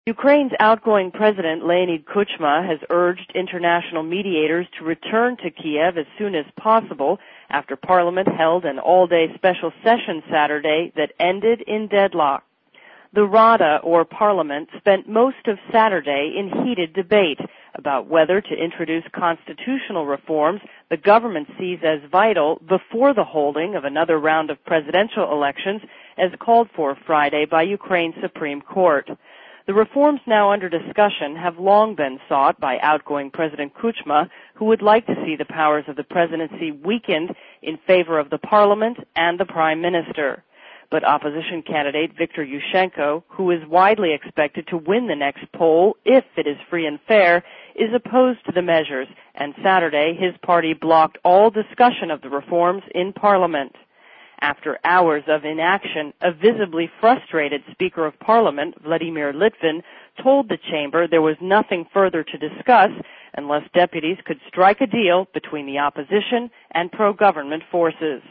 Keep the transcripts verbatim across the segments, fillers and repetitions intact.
Ukraine's outgoing president, Leonid Kuchma, has urged international mediators to return to Kiev as soon as possible after Parliament held an all-day special session Saturday that ended in deadlock. The Rada, or Parliament, spent most of Saturday in heated debate about whether to introduce constitutional reforms the government sees as vital before the holding of another round of presidential elections as called for Friday by Ukraine's Supreme Court. The reforms now under discussion have long been sought by outgoing President Kuchma, who would like to see the powers of the presidency weakened in favor of the parliament and the prime minister. But opposition candidate Viktor Yushchenko, who is widely expected to win the next poll if it is free and fair, is opposed to the measures, and Saturday his party blocked all discussion of the reforms in Parliament. After hours of inaction, a visibly frustrated Speaker of Parliament, Vladimir Litvin, told the chamber there was nothing further to discuss unless deputies could strike a deal between the opposition and pro-government forces.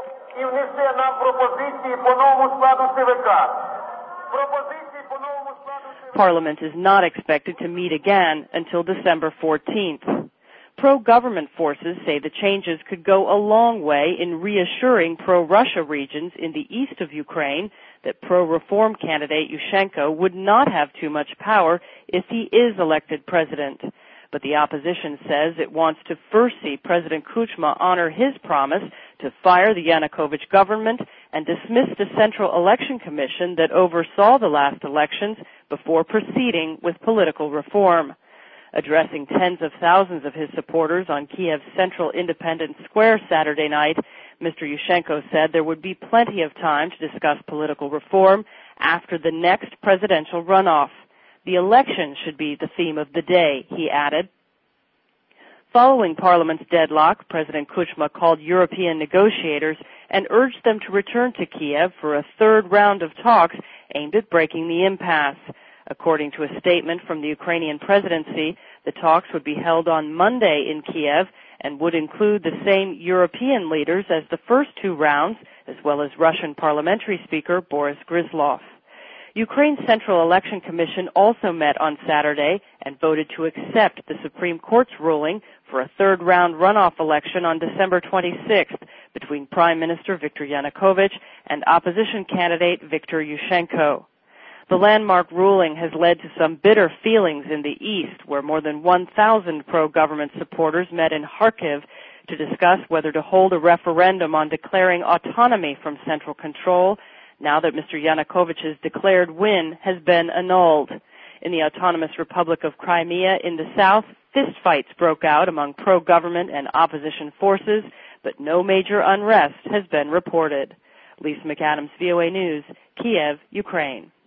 Parliament is not expected to meet again until December fourteenth. Pro-government forces say the changes could go a long way in reassuring pro-Russia regions in the east of Ukraine that pro-reform candidate Yushchenko would not have too much power if he is elected president. But the opposition says it wants to first see President Kuchma honor his promise to fire the Yanukovych government and dismiss the Central Election Commission that oversaw the last elections before proceeding with political reform. Addressing tens of thousands of his supporters on Kiev's central Independence Square Saturday night, Mister Yushchenko said there would be plenty of time to discuss political reform after the next presidential runoff. The election should be the theme of the day, he added. Following Parliament's deadlock, President Kuchma called European negotiators and urged them to return to Kiev for a third round of talks aimed at breaking the impasse. According to a statement from the Ukrainian presidency, the talks would be held on Monday in Kiev and would include the same European leaders as the first two rounds, as well as Russian parliamentary speaker Boris Gryzlov. Ukraine's Central Election Commission also met on Saturday and voted to accept the Supreme Court's ruling for a third-round runoff election on December twenty-sixth between Prime Minister Viktor Yanukovych and opposition candidate Viktor Yushchenko. The landmark ruling has led to some bitter feelings in the east, where more than one thousand pro-government supporters met in Kharkiv to discuss whether to hold a referendum on declaring autonomy from central control now that Mister Yanukovych's declared win has been annulled. In the Autonomous Republic of Crimea in the south, fistfights broke out among pro-government and opposition forces, but no major unrest has been reported. Lisa McAdams, V O A News, Kiev, Ukraine.